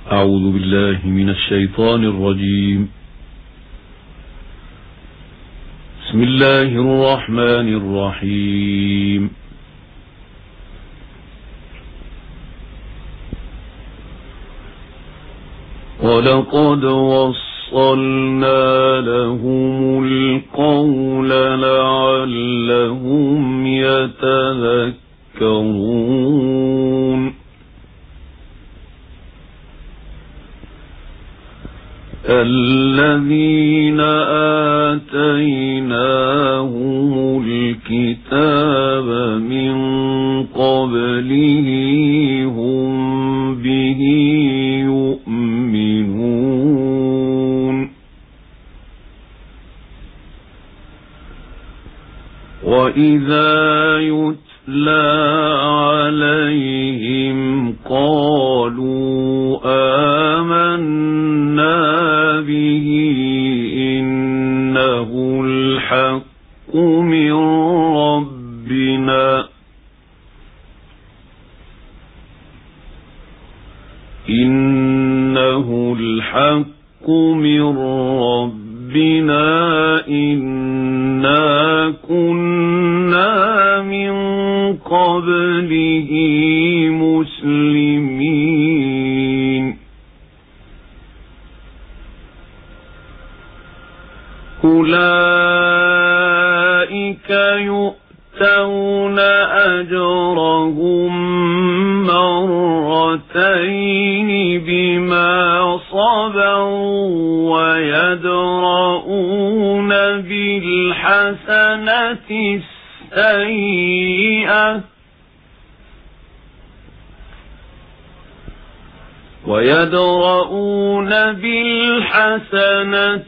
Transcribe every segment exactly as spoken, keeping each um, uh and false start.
أعوذ بالله من الشيطان الرجيم. بسم الله الرحمن الرحيم. ولقد وصلنا لهم القول لعلهم يتذكرون. الذين آتيناهم الكتاب من قبله هم به يؤمنون. وإذا يتلى عليهم قالوا آمنا به إنه الحق من ربنا إنه الحق من ربنا إنا كنا من قبله مسلمين. أولئك يؤتون أجرهم مرتين بما صبروا ويدرؤون بالحسنة السيئة ويدرؤون بالحسنة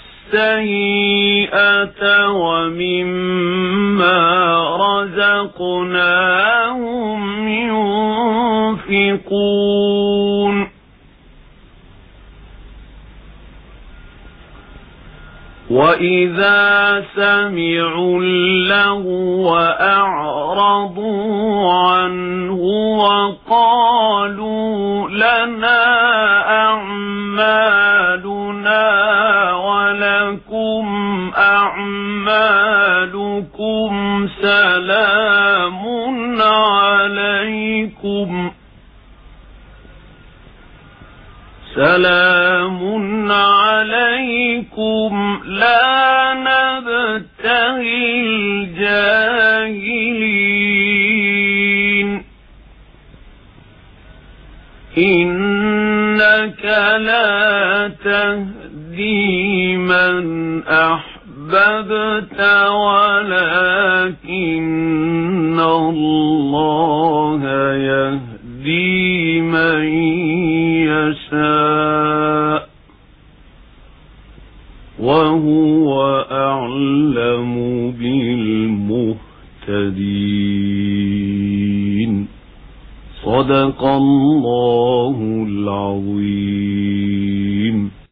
السيئة ومما رزقناهم ينفقون. وإذا سمعوا اللغو أعرضوا عنه وقالوا لنا أعمالنا ولكم أعمالكم سلام عليكم سلام عليكم لا نبتغي الجاهلين إنك لا تهدي من أحببت ولكن الله يهدي من يشاء وهو أعلم بالمهتدين. صدق الله العظيم.